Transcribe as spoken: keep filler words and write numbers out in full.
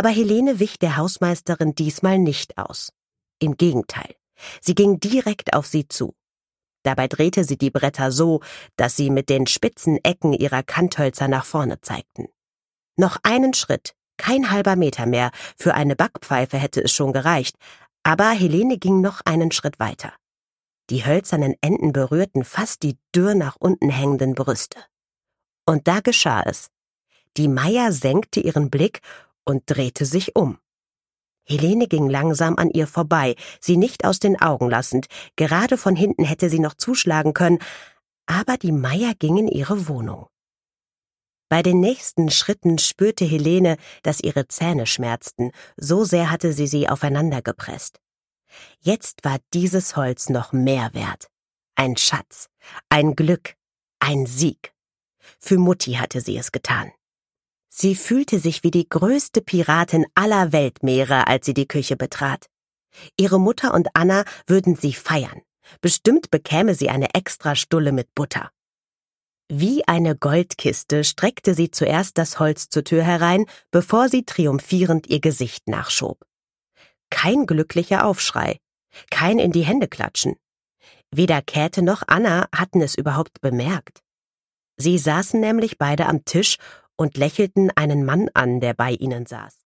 Aber Helene wich der Hausmeisterin diesmal nicht aus. Im Gegenteil, sie ging direkt auf sie zu. Dabei drehte sie die Bretter so, dass sie mit den spitzen Ecken ihrer Kanthölzer nach vorne zeigten. Noch einen Schritt, kein halber Meter mehr, für eine Backpfeife hätte es schon gereicht, aber Helene ging noch einen Schritt weiter. Die hölzernen Enden berührten fast die dürr nach unten hängenden Brüste. Und da geschah es. Die Meier senkte ihren Blick und drehte sich um. Helene ging langsam an ihr vorbei, sie nicht aus den Augen lassend. Gerade von hinten hätte sie noch zuschlagen können, aber die Meier ging in ihre Wohnung. Bei den nächsten Schritten spürte Helene, dass ihre Zähne schmerzten, so sehr hatte sie sie aufeinander gepresst. Jetzt war dieses Holz noch mehr wert. Ein Schatz, ein Glück, ein Sieg. Für Mutti hatte sie es getan. Sie fühlte sich wie die größte Piratin aller Weltmeere, als sie die Küche betrat. Ihre Mutter und Anna würden sie feiern. Bestimmt bekäme sie eine Extrastulle mit Butter. Wie eine Goldkiste streckte sie zuerst das Holz zur Tür herein, bevor sie triumphierend ihr Gesicht nachschob. Kein glücklicher Aufschrei, kein in die Hände klatschen. Weder Käthe noch Anna hatten es überhaupt bemerkt. Sie saßen nämlich beide am Tisch und lächelten einen Mann an, der bei ihnen saß.